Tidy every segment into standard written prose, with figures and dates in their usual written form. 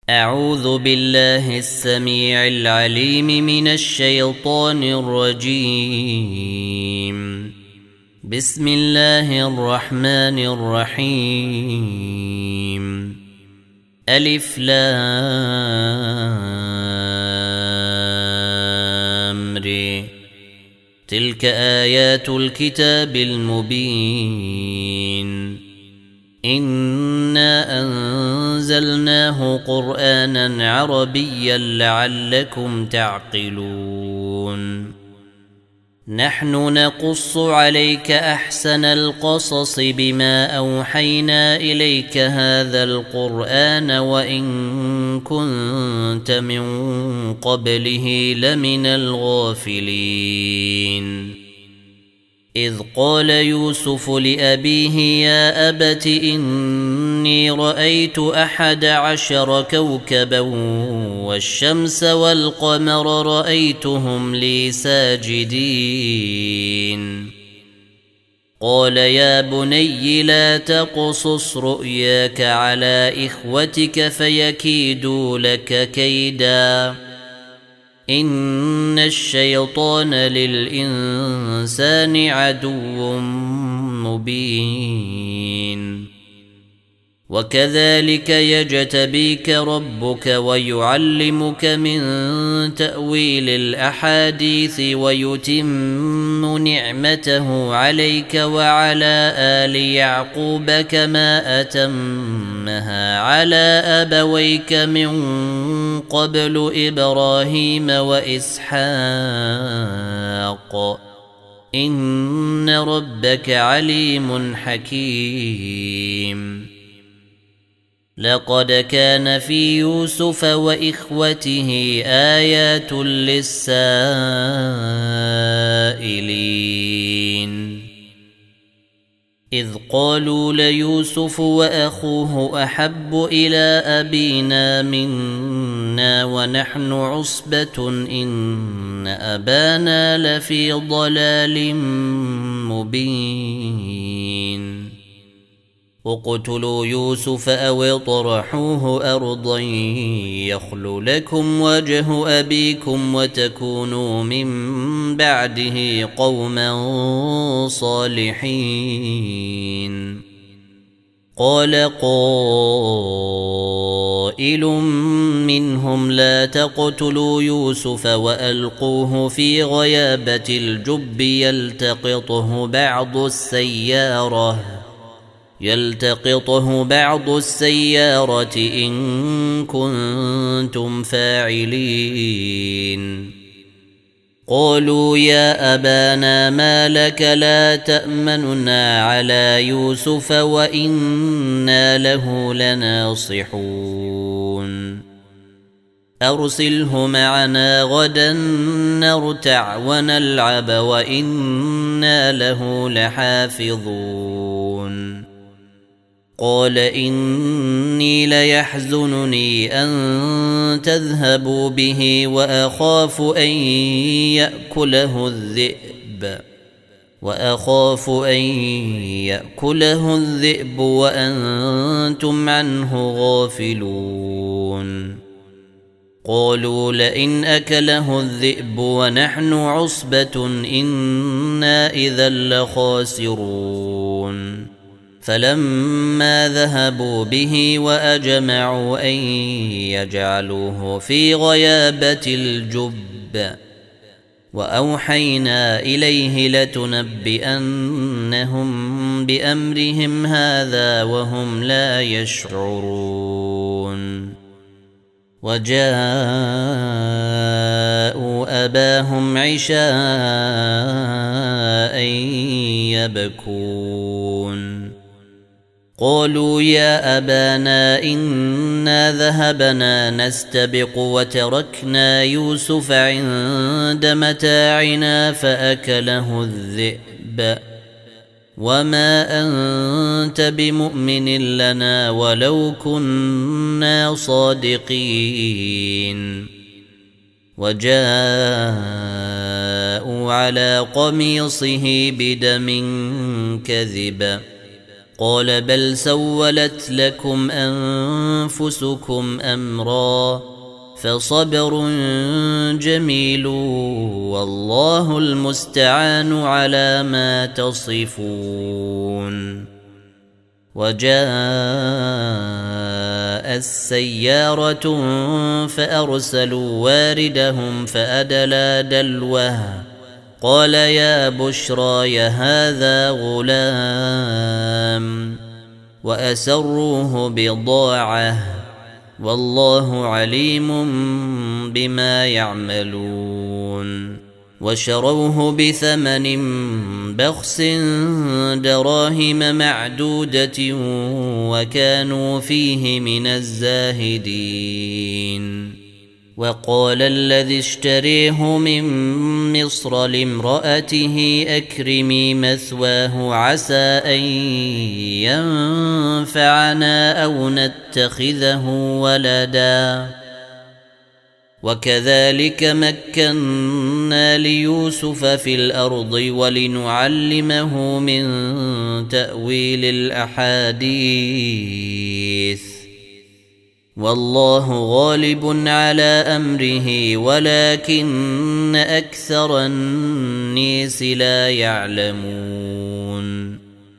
أعوذ بالله السميع العليم من الشيطان الرجيم. بسم الله الرحمن الرحيم. ألف لام ر. تلك آيات الكتاب المبين. إنا أنزلناه قرآنا عربيا لعلكم تعقلون. نحن نقص عليك أحسن القصص بما أوحينا إليك هذا القرآن وإن كنت من قبله لمن الغافلين. إذ قال يوسف لأبيه يا أبت إني رأيت 11 كوكبا والشمس والقمر رأيتهم لي ساجدين. قال يا بني لا تقصص رؤياك على إخوتك فيكيدوا لك كيدا إن الشيطان للإنسان عدو مبين. وكذلك يجتبيك ربك ويعلمك من تأويل الأحاديث ويتم نعمته عليك وعلى آل يعقوب كما أتمها على أبويك من قبل إبراهيم وإسحاق إن ربك عليم حكيم. لقد كان في يوسف وإخوته آيات للسائلين إذ قالوا ليوسف وأخوه أحب إلى أبينا منا ونحن عصبة إن أبانا لفي ضلال مبين. اقتلوا يوسف أو اطرحوه أرضا يخل لكم وجه أبيكم وتكونوا من بعده قوما صالحين. قال قائل منهم لا تقتلوا يوسف وألقوه في غيابة الجب يلتقطه بعض السيارة إن كنتم فاعلين. قالوا يا أبانا ما لك لا تأمننا على يوسف وإنا له لناصحون. أرسله معنا غدا نرتع ونلعب وإنا له لحافظون. قال إني ليحزنني أن تذهبوا به وأخاف أن يأكله الذئب وأنتم عنه غافلون. قالوا لئن أكله الذئب ونحن عصبة إنا إذا لخاسرون. فلما ذهبوا به وأجمعوا أن يجعلوه في غيابة الجب وأوحينا إليه لتنبئنهم بأمرهم هذا وهم لا يشعرون. وجاءوا أباهم عشاء يبكون. قالوا يا أبانا إنا ذهبنا نستبق وتركنا يوسف عند متاعنا فأكله الذئب وما أنت بمؤمن لنا ولو كنا صادقين. وجاءوا على قميصه بدم كذب قال بل سولت لكم أنفسكم أمرا فصبر جميل والله المستعان على ما تصفون. وجاء السيارة فأرسلوا واردهم فأدلى دلوه قال يا بشرى هذا غلام وأسروه بضاعة والله عليم بما يعملون. وشروه بثمن بخس دراهم معدودة وكانوا فيه من الزاهدين. وقال الذي اشتريه من مصر لامرأته أكرمي مثواه عسى أن ينفعنا أو نتخذه ولدا. وكذلك مكنا ليوسف في الأرض ولنعلمه من تأويل الأحاديث والله غالب على أمره ولكن أكثر الناس لا يعلمون.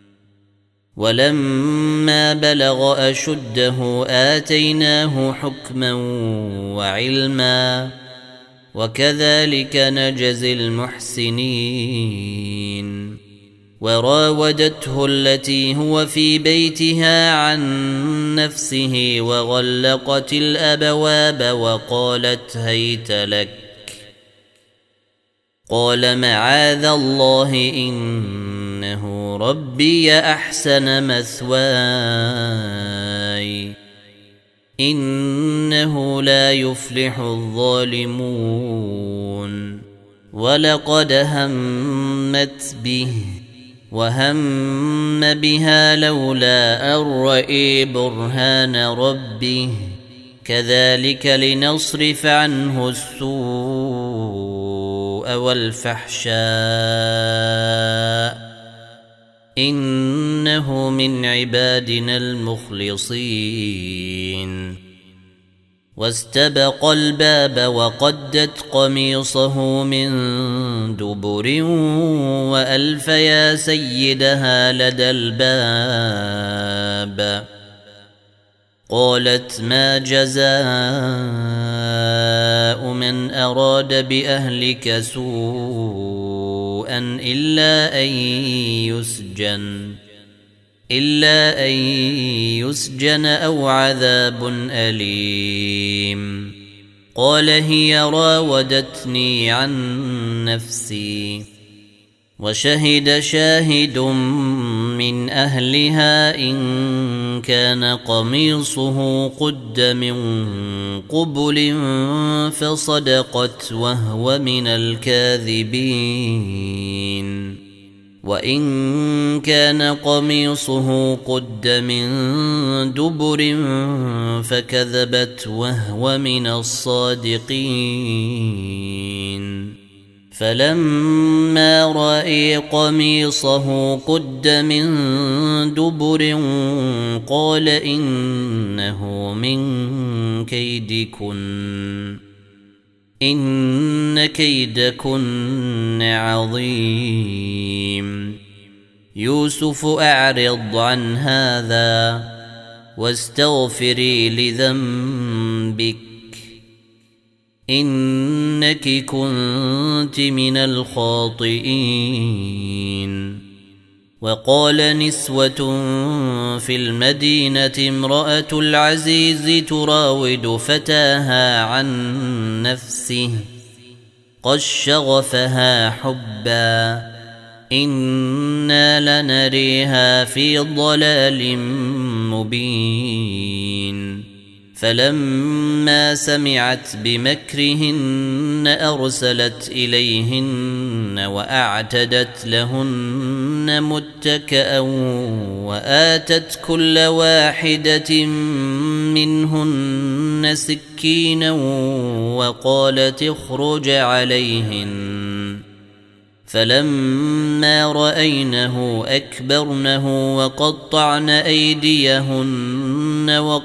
ولما بلغ أشده آتيناه حكما وعلما وكذلك نجزي المحسنين. وراودته التي هو في بيتها عن نفسه وغلقت الأبواب وقالت هيت لك قال معاذ الله إنه ربي أحسن مثواي إنه لا يفلح الظالمون. ولقد همت به وهم بها لولا أن رأى برهان ربه كذلك لنصرف عنه السوء والفحشاء إنه من عبادنا المخلصين. واستبق الباب وقدت قميصه من دبر وألف يا سيدها لدى الباب قالت ما جزاء من أراد بأهلك سوءا إلا أن يسجن أو عذاب أليم. قال هي راودتني عن نفسي وشهد شاهد من أهلها إن كان قميصه قد من قبل فصدقت وهو من الكاذبين وإن كان قميصه قد من دبر فكذبت وهو من الصادقين. فلما رأى قميصه قد من دبر قال إنه من كيدكن إن كيدكن عظيم. يوسف أعرض عن هذا واستغفري لذنبك إنك كنت من الخاطئين. وقال نسوة في المدينة امرأة العزيز تراود فتاها عن نفسه قد شغفها حبا إنا لنريها في ضلال مبين. فلما سمعت بمكرهن أرسلت إليهن وأعتدت لهن متكأ وآتت كل واحدة منهن سكينا وقالت اخرج عليهن فلما رأينه أكبرنه وقطعن أيديهن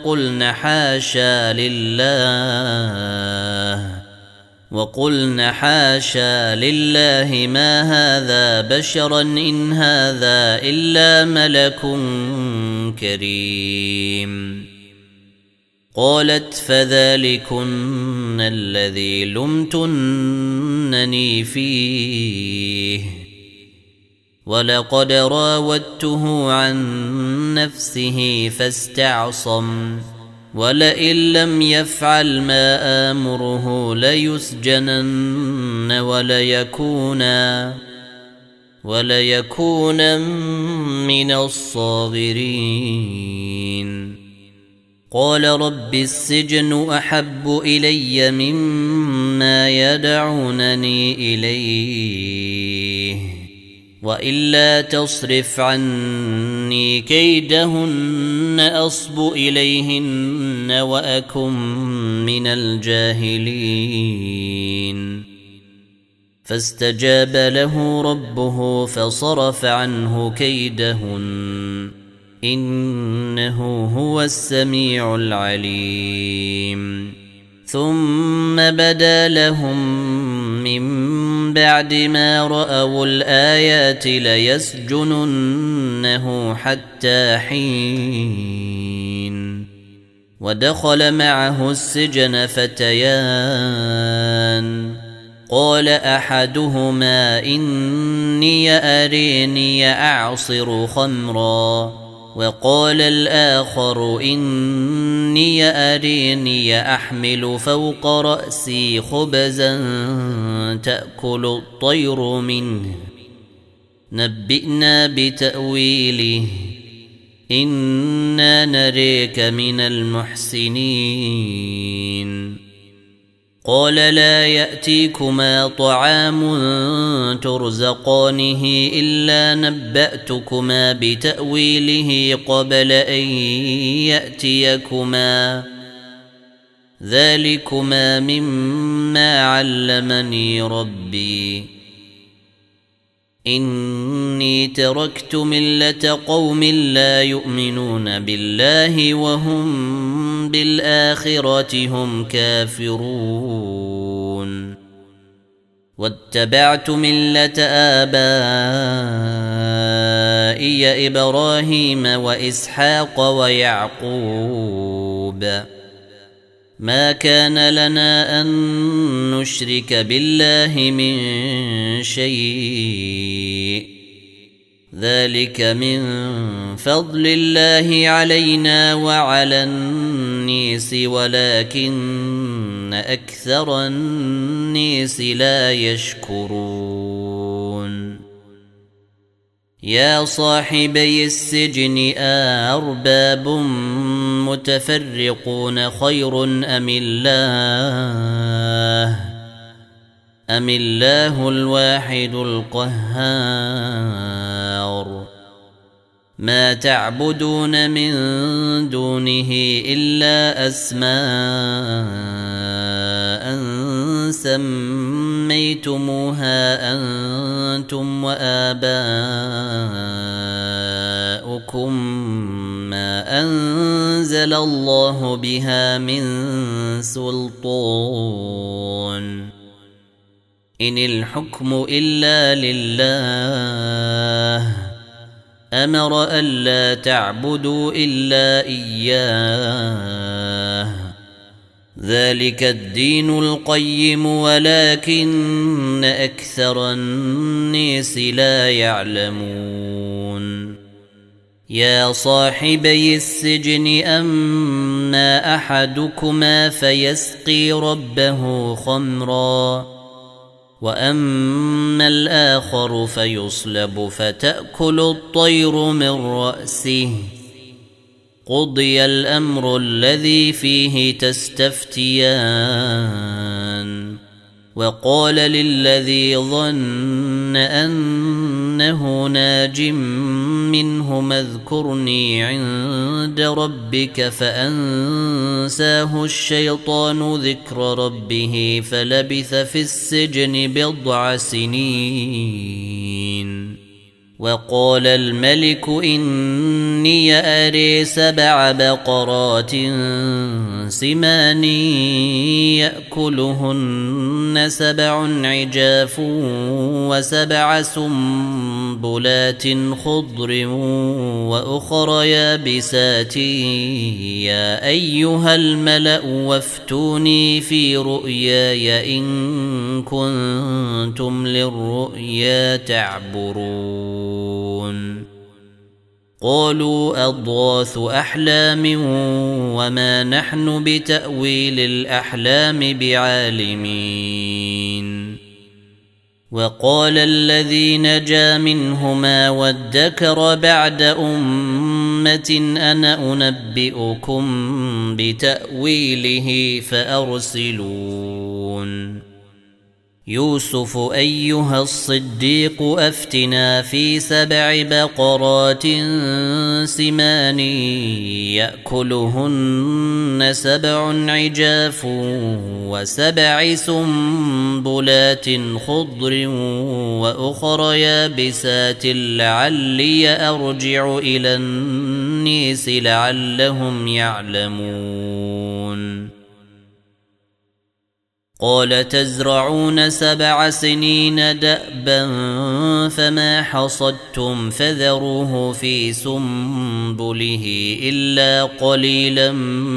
وقلن حاشا لله ما هذا بشرا إن هذا إلا ملك كريم. قالت فذلكن الذي لمتنني فيه ولقد راودته عن نفسه فاستعصم ولئن لم يفعل ما آمره ليسجنن وليكون من الصاغرين. قال رب السجن أحب إلي مما يدعونني إليه وإلا تصرف عني كيدهن أصب إليهن وأكن من الجاهلين. فاستجاب له ربه فصرف عنه كيدهن إنه هو السميع العليم. ثم بدا لهم من بعد ما رأوا الآيات ليسجننه حتى حين. ودخل معه السجن فتيان قال أحدهما إني أريني أعصر خمرا وقال الآخر إني أريني أحمل فوق رأسي خبزا تأكل الطير منه نبئنا بتأويله إنا نريك من المحسنين. قال لا يأتيكما طعام ترزقانه إلا نبأتكما بتأويله قبل أن يأتيكما ذلكما مما علمني ربي إني تركت ملة قوم لا يؤمنون بالله وهم بالآخرة هم كافرون واتبعت ملة آبائي إبراهيم وإسحاق ويعقوب ما كان لنا أن نشرك بالله من شيء ذلك من فضل الله علينا وعلى الناس ولكن أكثر الناس لا يشكرون. يا صاحبي السجن أأرباب متفرقون خير أم الله الواحد القهار. ما تعبدون من دونه إلا أسماء سميتموها أنتم وآباؤكم ما أنزل الله بها من سلطان إن الحكم إلا لله أمر ألا تعبدوا إلا إياه ذلك الدين القيم ولكن أكثر الناس لا يعلمون. يا صاحبي السجن أما أحدكما فيسقي ربه خمرا وأما الآخر فيصلب فتأكل الطير من رأسه قضي الأمر الذي فيه تستفتيان وقال للذي ظن أنه ناج منهم اذكرني عند ربك فأنساه الشيطان ذكر ربه فلبث في السجن 10 سنين. وقال الملك إني أري 7 بقرات سمان يأكلهن 7 عجاف و7 سنبلات خضر وأخر يابسات يا أيها الملأ وافتوني في رؤياي إن كنتم للرؤيا تعبرون. قالوا أضغاث أحلام وما نحن بتأويل الأحلام بعالمين. وقال الذي نجا منهما وادكر بعد أمة أنا أنبئكم بتأويله فأرسلون. يوسف أيها الصديق أفتنا في 7 بقرات سمان يأكلهن 7 عجاف و7 سنبلات خضر وأخر يابسات لعلي أرجع إلى النيس لعلهم يعلمون. قال تزرعون 7 سنين دأبا فما حصدتم فذروه في سنبله إلا قليلا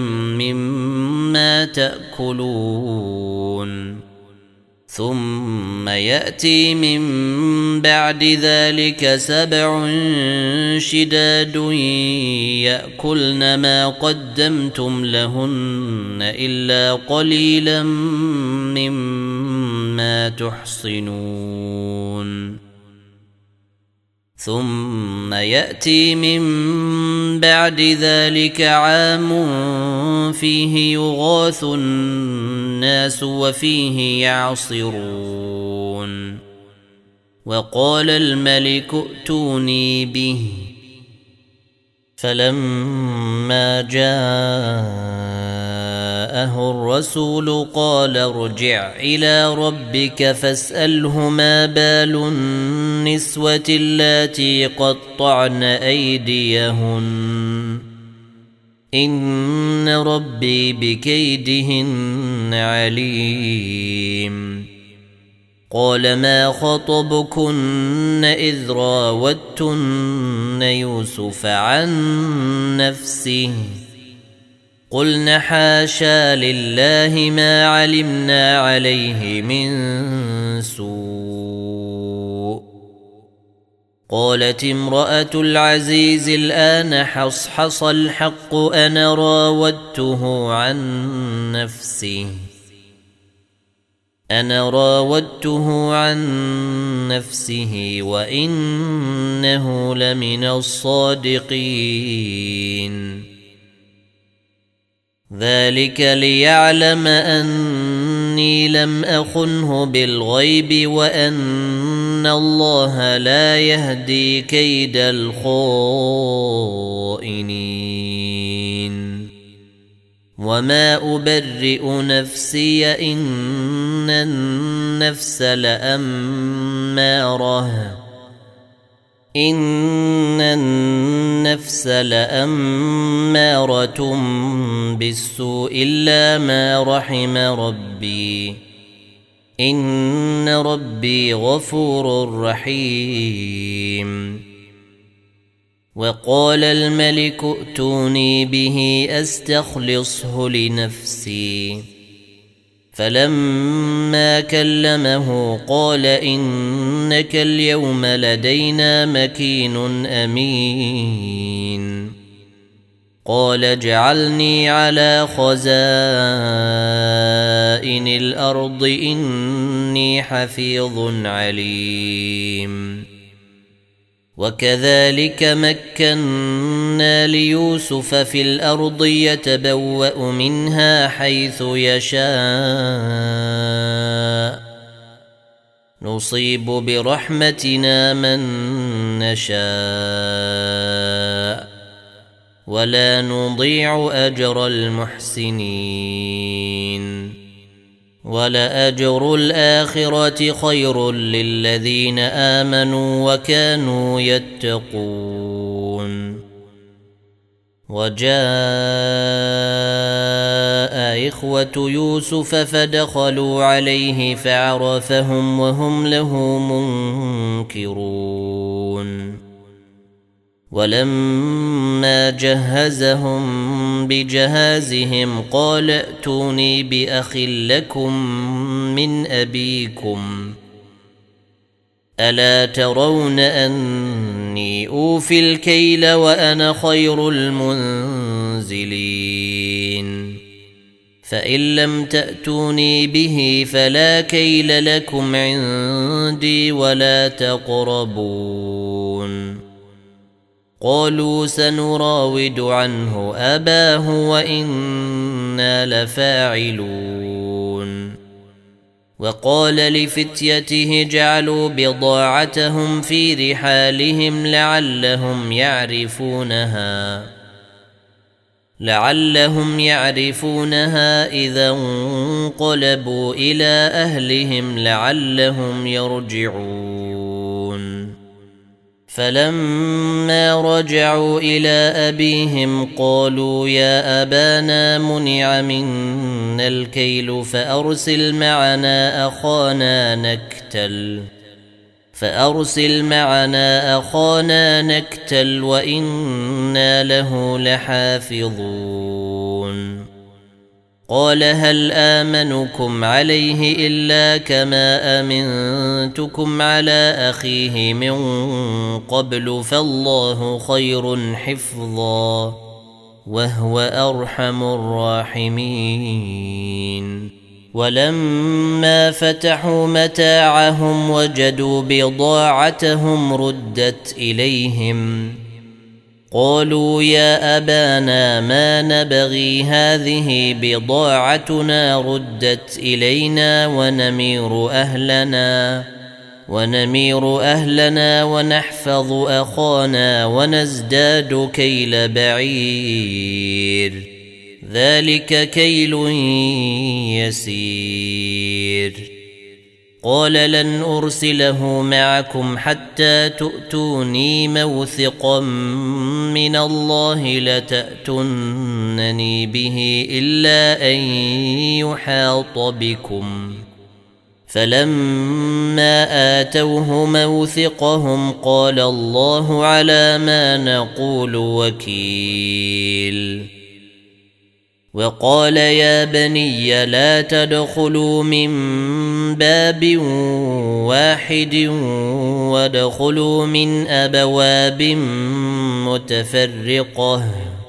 مما تأكلون. ثم يأتي من بعد ذلك 7 شداد يأكلن ما قدمتم لهن إلا قليلا مما تحصنون. ثم يأتي من بعد ذلك عام فيه يغاث الناس وفيه يعصرون. وقال الملك ائتوني به فلما جاءه الرسول قال ارجع إلى ربك فاسأله ما بال النسوة اللاتي قطعن أيديهن إن ربي بكيدهن عليم. قال ما خطبكن إذ راوتن يوسف عن نفسه قلن حاشا لله ما علمنا عليه من سوء. قالت امرأة العزيز الآن حصحص الحق أنا راودته عن نفسه وإنه لمن الصادقين. ذلك ليعلم أني لم أخنه بالغيب وأن الله لا يهدي كيد الخائنين. وما أبرئ نفسي إن النفس لأمارة بالسوء إلا ما رحم ربي إن ربي غفور رحيم. وقال الملك ائتوني به أستخلصه لنفسي فلما كلمه قال إنك اليوم لدينا مكين أمين. قال اجعلني على خزائن الأرض إني حفيظ عليم. وكذلك مكنا ليوسف في الأرض يتبوأ منها حيث يشاء نصيب برحمتنا من نشاء ولا نضيع أجر المحسنين ولأجر الآخرة خير للذين آمنوا وكانوا يتقون. وجاء إخوة يوسف فدخلوا عليه فعرفهم وهم له منكرون. ولما جهزهم بجهازهم قال ائتوني بأخ لكم من أبيكم ألا ترون أني أوفي الكيل وأنا خير المنزلين فإن لم تأتوني به فلا كيل لكم عندي ولا تقربون. قالوا سنراود عنه أباه وإنا لفاعلون. وقال لفتيته جعلوا بضاعتهم في رحالهم لعلهم يعرفونها إذا انقلبوا إلى أهلهم لعلهم يرجعون. فلما رجعوا إلى أبيهم قالوا يا أبانا منع منا الكيل فأرسل معنا أخانا نكتل وإنا له لحافظون. قال هل آمنكم عليه إلا كما أمنتكم على أخيه من قبل فالله خير حفظا وهو أرحم الراحمين. ولما فتحوا متاعهم وجدوا بضاعتهم ردت إليهم قالوا يا أبانا ما نبغي هذه بضاعتنا ردت إلينا ونمير أهلنا ونحفظ أخانا ونزداد كيل بعير ذلك كيل يسير. قال لن أرسله معكم حتى تؤتوني موثقا من الله لتأتونني به إلا أن يحاط بكم. فلما آتوه موثقهم قال الله على ما نقول وكيل. وقال يا بني لا تدخلوا من باب واحد وادخلوا من أبواب متفرقة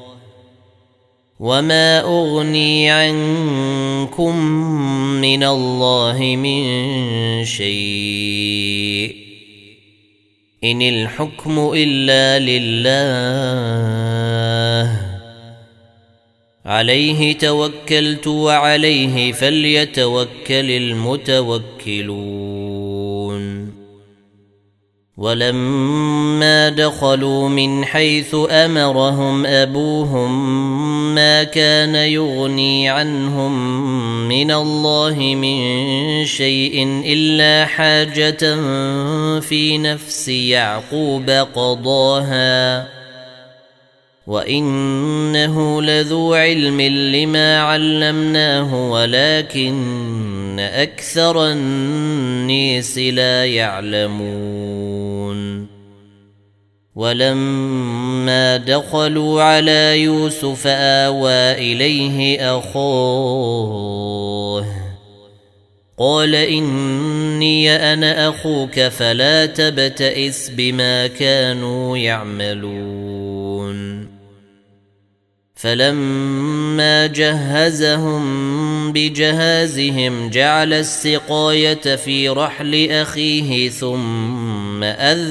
وما أغني عنكم من الله من شيء إن الحكم إلا لله عليه توكلت وعليه فليتوكل المتوكلون. ولما دخلوا من حيث أمرهم أبوهم ما كان يغني عنهم من الله من شيء إلا حاجة في نفس يعقوب قضاها وإنه لذو علم لما علمناه ولكن أكثر الناس لا يعلمون. ولما دخلوا على يوسف آوى إليه أخاه قال إني أنا أخوك فلا تبتئس بما كانوا يعملون. فلما جهزهم بجهازهم جعل السقاية في رحل أخيه ثم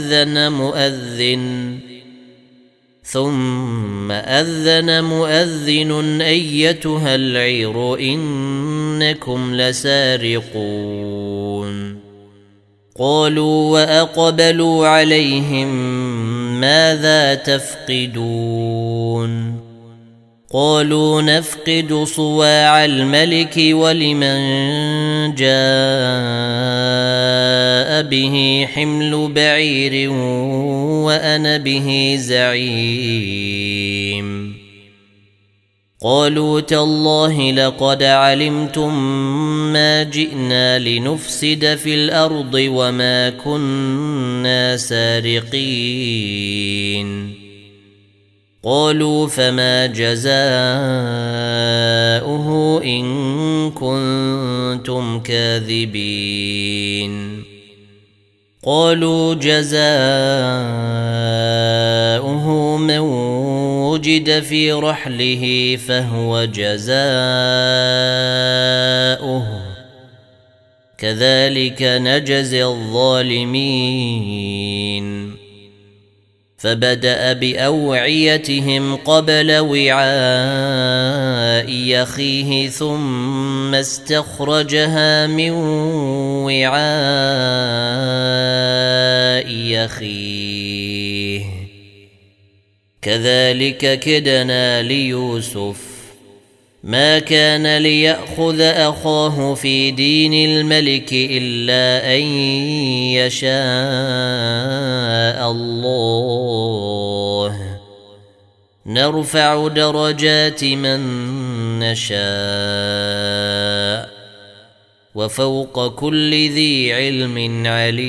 أذن مؤذن أيتها العير إنكم لسارقون. قالوا وأقبلوا عليهم ماذا تفقدون قالوا نفقد صواع الملك ولمن جاء به حمل بعير وأنا به زعيم قالوا تالله لقد علمتم ما جئنا لنفسد في الأرض وما كنا سارقين قالوا فما جزاؤه إن كنتم كاذبين قالوا جزاؤه من وجد في رحله فهو جزاؤه كذلك نجزي الظالمين فبدأ بأوعيتهم قبل وعاء أخيه ثم استخرجها من وعاء أخيه كذلك كدنا ليوسف ما كان ليأخذ أخاه في دين الملك إلا أن يشاء الله نرفع درجات من نشاء وفوق كل ذي علم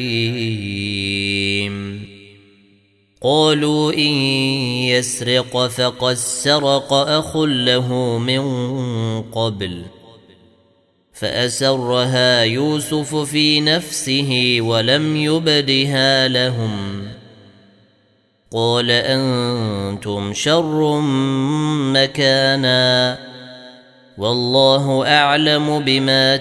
عليم قالوا إن يسرق فقد سرق أخ له من قبل فأسرها يوسف في نفسه ولم يبدها لهم قال أنتم شر مكانا والله أعلم بما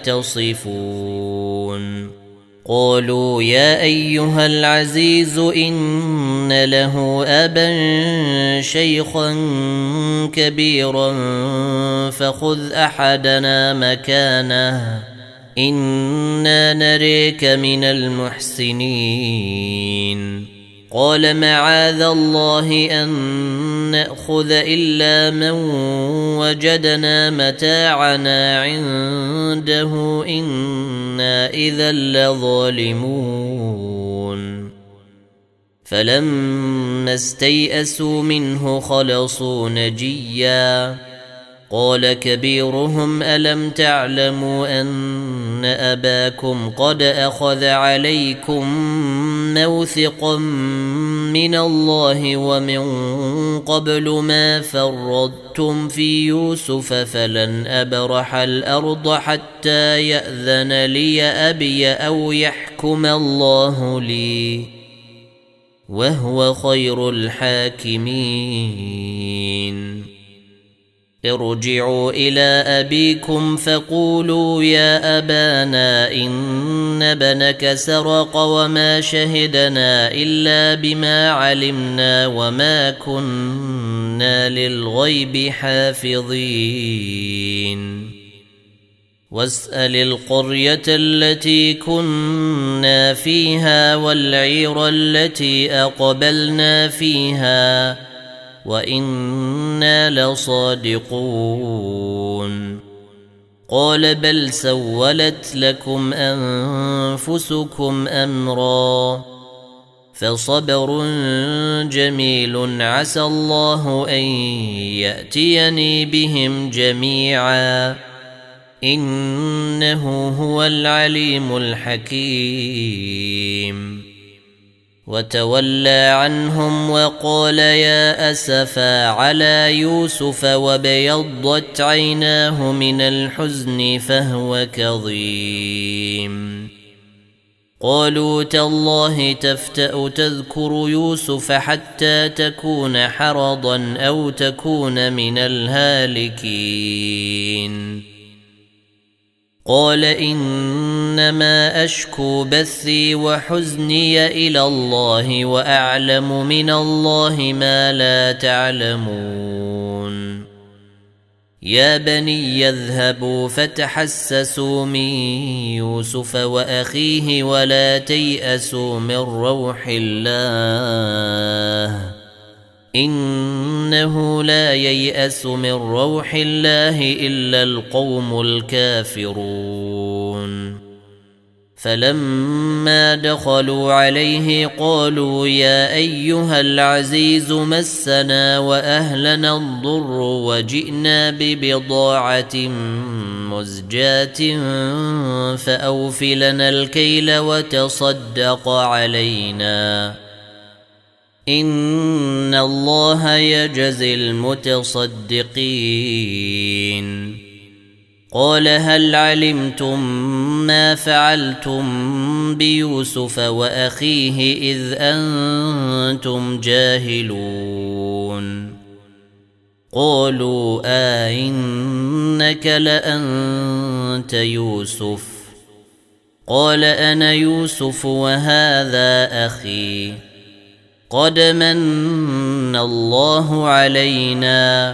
تصفون قالوا يا أيها العزيز إن له أبا شيخا كبيرا فخذ أحدنا مكانه إنا نريك من المحسنين قال معاذ الله أن نأخذ إلا من وجدنا متاعنا عنده إنا إذا لظالمون فلما استيئسوا منه خلصوا نجيا قال كبيرهم ألم تعلموا أن أباكم قد أخذ عليكم موثقا من الله ومن قبل ما فرطتم في يوسف فلن أبرح الأرض حتى يأذن لي أبي أو يحكم الله لي وهو خير الحاكمين ارجعوا إلى أبيكم فقولوا يا أبانا إن ابنك سرق وما شهدنا إلا بما علمنا وما كنا للغيب حافظين واسأل القرية التي كنا فيها والعير التي أقبلنا فيها وإنا لصادقون قال بل سولت لكم أنفسكم أمرا فصبر جميل عسى الله أن يأتيني بهم جميعا إنه هو العليم الحكيم وتولى عنهم وقال يا أسفا على يوسف وابيضت عيناه من الحزن فهو كظيم قالوا تالله تفتأ تذكر يوسف حتى تكون حرضا أو تكون من الهالكين قال إنما أشكو بثي وحزني إلى الله وأعلم من الله ما لا تعلمون يا بني يذهبوا فتحسسوا من يوسف وأخيه ولا تيأسوا من روح الله إنه لا ييأس من روح الله إلا القوم الكافرون فلما دخلوا عليه قالوا يا أيها العزيز مسنا وأهلنا الضر وجئنا ببضاعة مزجاة فأوف لنا الكيل وتصدق علينا إن الله يجزي المتصدقين قال هل علمتم ما فعلتم بيوسف وأخيه إذ أنتم جاهلون قالوا إنك لأنت يوسف قال أنا يوسف وهذا أخي قد من الله علينا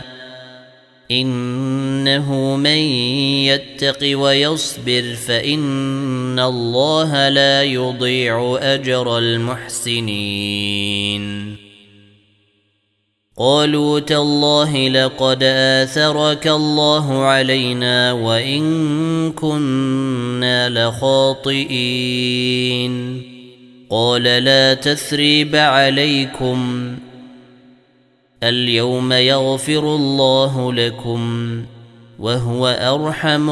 إنه من يتق ويصبر فإن الله لا يضيع أجر المحسنين قالوا تالله لقد آثرك الله علينا وإن كنا لخاطئين قال لا تثريب عليكم اليوم يغفر الله لكم وهو أرحم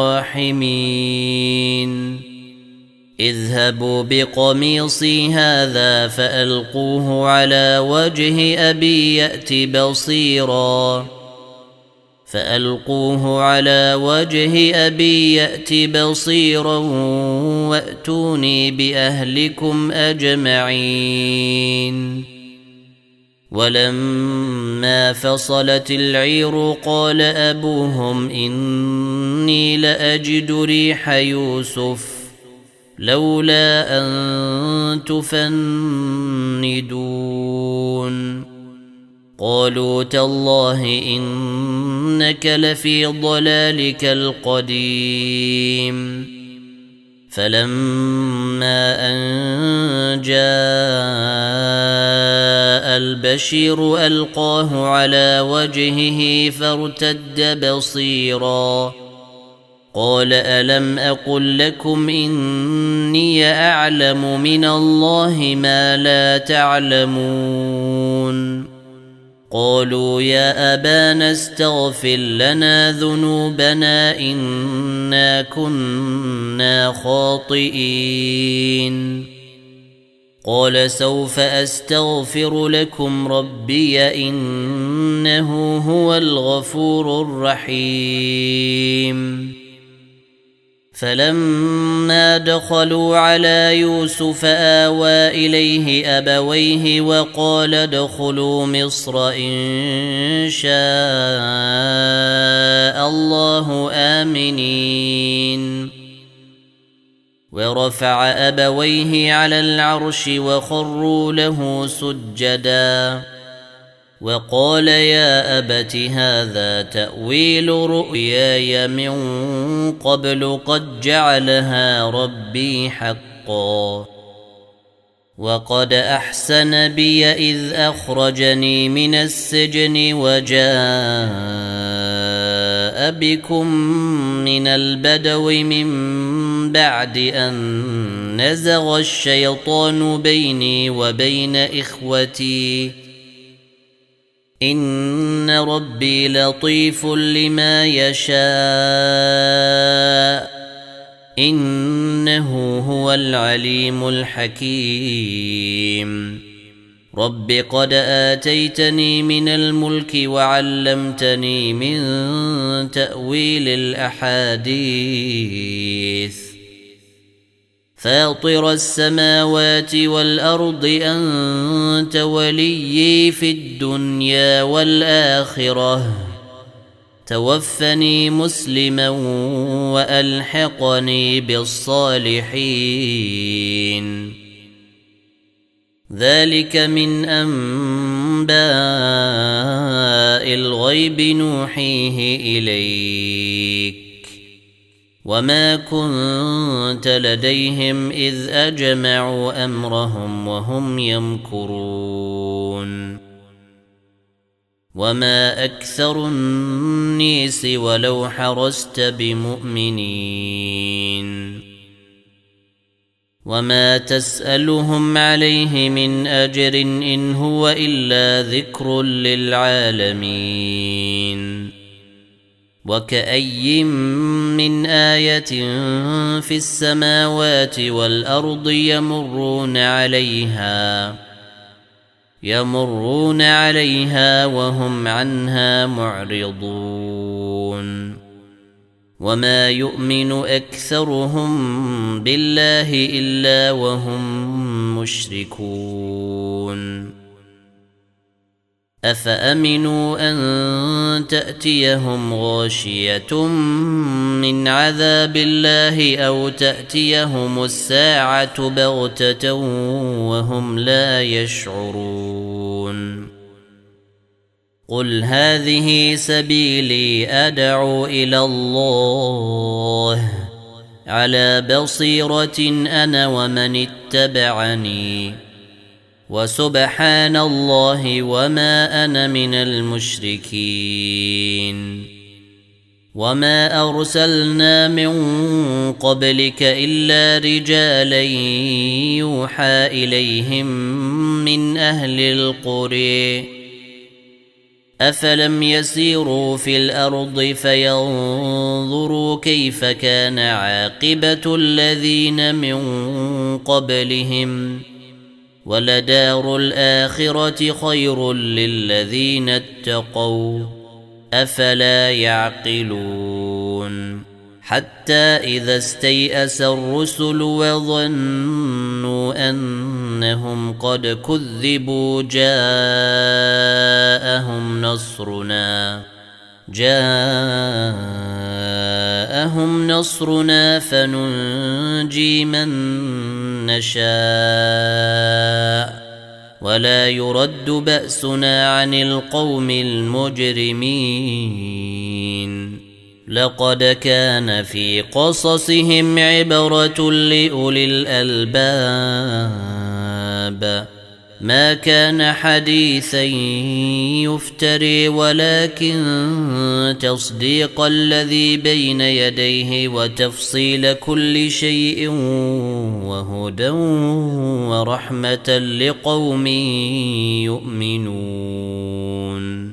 الراحمين اذهبوا بقميصي هذا فألقوه على وجه أبي يأت بصيرا وأتوني بأهلكم أجمعين ولما فصلت العير قال أبوهم إني لأجد ريح يوسف لولا أن تفندون قالوا تالله إنك لفي ضلالك القديم فلما أن جاء البشير ألقاه على وجهه فارتد بصيرا قال ألم أقل لكم إني أعلم من الله ما لا تعلمون قالوا يا أبانا استغفر لنا ذنوبنا إنا كنا خاطئين قال سوف أستغفر لكم ربي إنه هو الغفور الرحيم فلما دخلوا على يوسف آوى إليه أبويه وقال ادخلوا مصر إن شاء الله آمنين ورفع أبويه على العرش وخروا له سجدا وقال يا أبت هذا تأويل رؤياي من قبل قد جعلها ربي حقا وقد أحسن بي إذ أخرجني من السجن وجاء بكم من البدو من بعد أن نزغ الشيطان بيني وبين إخوتي إن ربي لطيف لما يشاء إنه هو العليم الحكيم رب قد آتيتني من الملك وعلمتني من تأويل الأحاديث فاطر السماوات والأرض أنت وليي في الدنيا والآخرة توفني مسلما وألحقني بالصالحين ذلك من أنباء أنباء الغيب نوحيه إليك وما كنت لديهم إذ أجمعوا أمرهم وهم يمكرون وما أكثر الناس ولو حرصت بمؤمنين وما تسألهم عليه من أجر إن هو إلا ذكر للعالمين وكأي من آية في السماوات والأرض يمرون عليها وهم عنها معرضون وما يؤمن أكثرهم بالله إلا وهم مشركون أفأمنوا أن تأتيهم غاشية من عذاب الله أو تأتيهم الساعة بغتة وهم لا يشعرون قل هذه سبيلي أدعو إلى الله على بصيرة أنا ومن اتبعني وسبحان الله وما أنا من المشركين وما أرسلنا من قبلك إلا رجالا يوحى إليهم من أهل القرى أفلم يسيروا في الأرض فينظروا كيف كان عاقبة الذين من قبلهم ولدار الآخرة خير للذين اتقوا أفلا يعقلون حتى إذا استيأس الرسل وظنوا أنهم قد كذبوا جاءهم نصرنا فننجي من نشاء ولا يرد بأسنا عن القوم المجرمين لقد كان في قصصهم عبرة لأولي الألباب ما كان حديثا يفتري ولكن تصديق الذي بين يديه وتفصيل كل شيء وهدى ورحمة لقوم يؤمنون